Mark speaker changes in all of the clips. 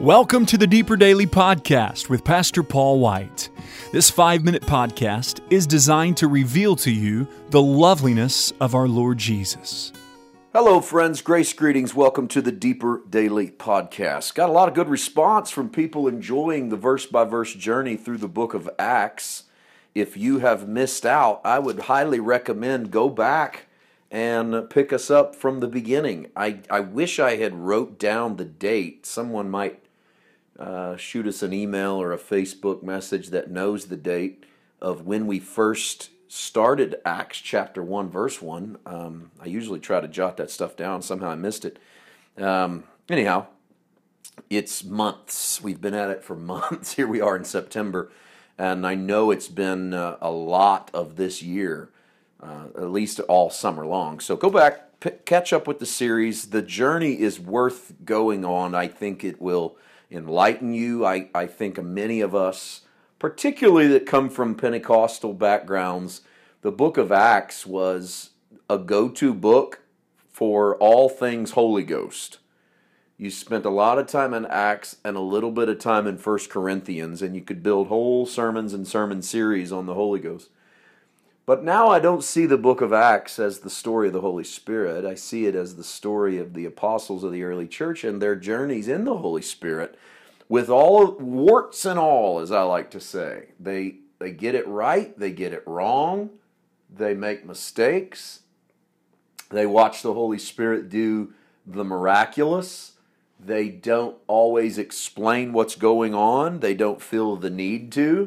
Speaker 1: Welcome to the Deeper Daily Podcast with Pastor Paul White. This 5-minute podcast is designed to reveal to you the loveliness of our Lord Jesus.
Speaker 2: Hello, friends. Grace greetings. Welcome to the Deeper Daily Podcast. Got a lot of good response from people enjoying the verse-by-verse journey through the book of Acts. If you have missed out, I would highly recommend go back and pick us up from the beginning. I wish I had wrote down the date. Someone might shoot us an email or a Facebook message that knows the date of when we first started Acts chapter 1, verse 1. I usually try to jot that stuff down. Somehow I missed it. Anyhow, it's months. We've been at it for months. Here we are in September, and I know it's been a lot of this year, at least all summer long. So go back, catch up with the series. The journey is worth going on. I think it will enlighten you. I think many of us, particularly that come from Pentecostal backgrounds, the book of Acts was a go-to book for all things Holy Ghost. You spent a lot of time in Acts and a little bit of time in 1 Corinthians, and you could build whole sermons and sermon series on the Holy Ghost. But now I don't see the book of Acts as the story of the Holy Spirit. I see it as the story of the apostles of the early church and their journeys in the Holy Spirit, with all warts and all, as I like to say. They get it right, they get it wrong, they make mistakes, they watch the Holy Spirit do the miraculous, they don't always explain what's going on, they don't feel the need to.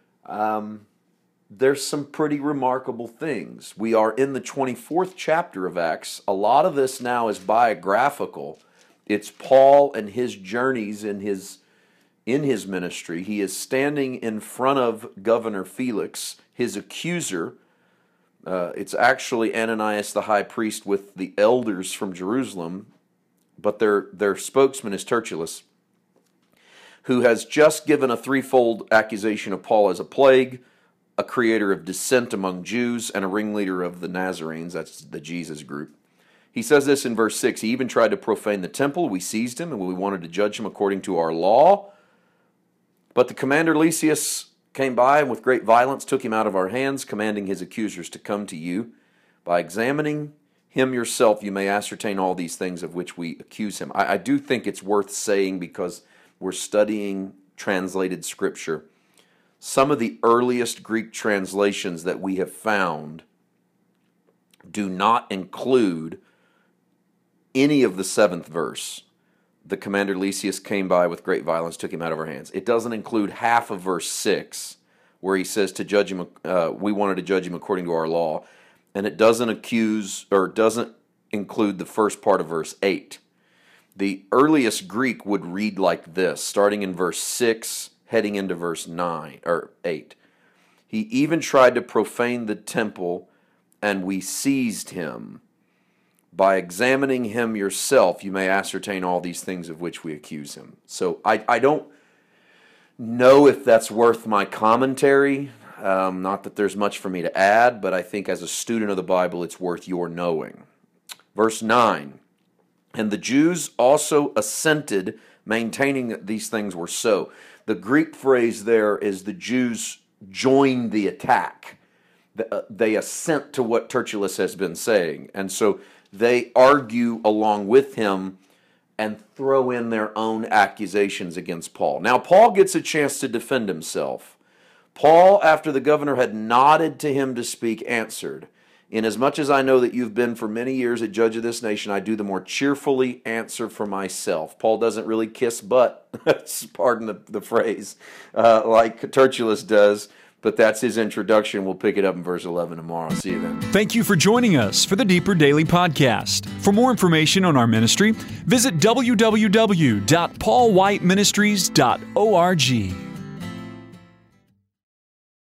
Speaker 2: There's some pretty remarkable things. We are in the 24th chapter of Acts. A lot of this now is biographical. It's Paul and his journeys in his ministry. He is standing in front of Governor Felix, his accuser. It's actually Ananias the high priest with the elders from Jerusalem, but their spokesman is Tertullus, who has just given a threefold accusation of Paul as a plague, a creator of dissent among Jews, and a ringleader of the Nazarenes. That's the Jesus group. He says this in verse 6, he even tried to profane the temple. We seized him, and we wanted to judge him according to our law. But the commander Lysias came by and with great violence took him out of our hands, commanding his accusers to come to you. By examining him yourself, you may ascertain all these things of which we accuse him. I do think it's worth saying, because we're studying translated scripture, some of the earliest Greek translations that we have found do not include any of the 7th verse. The commander Lysias came by with great violence, took him out of our hands. It doesn't include half of verse 6, where he says to judge him. We wanted to judge him according to our law, and it doesn't include the first part of verse 8. The earliest Greek would read like this, starting in verse 6, heading into verse 9 or 8. He even tried to profane the temple, and we seized him. By examining him yourself, you may ascertain all these things of which we accuse him. So I don't know if that's worth my commentary. Not that there's much for me to add, but I think as a student of the Bible, it's worth your knowing. Verse 9, and the Jews also assented, maintaining that these things were so. The Greek phrase there is the Jews joined the attack. They assent to what Tertullus has been saying. And so they argue along with him and throw in their own accusations against Paul. Now, Paul gets a chance to defend himself. Paul, after the governor had nodded to him to speak, answered, inasmuch as I know that you've been for many years a judge of this nation, I do the more cheerfully answer for myself. Paul doesn't really kiss butt, pardon the phrase, like Tertullus does, but that's his introduction. We'll pick it up in verse 11 tomorrow. See you then.
Speaker 1: Thank you for joining us for the Deeper Daily Podcast. For more information on our ministry, visit www.paulwhiteministries.org.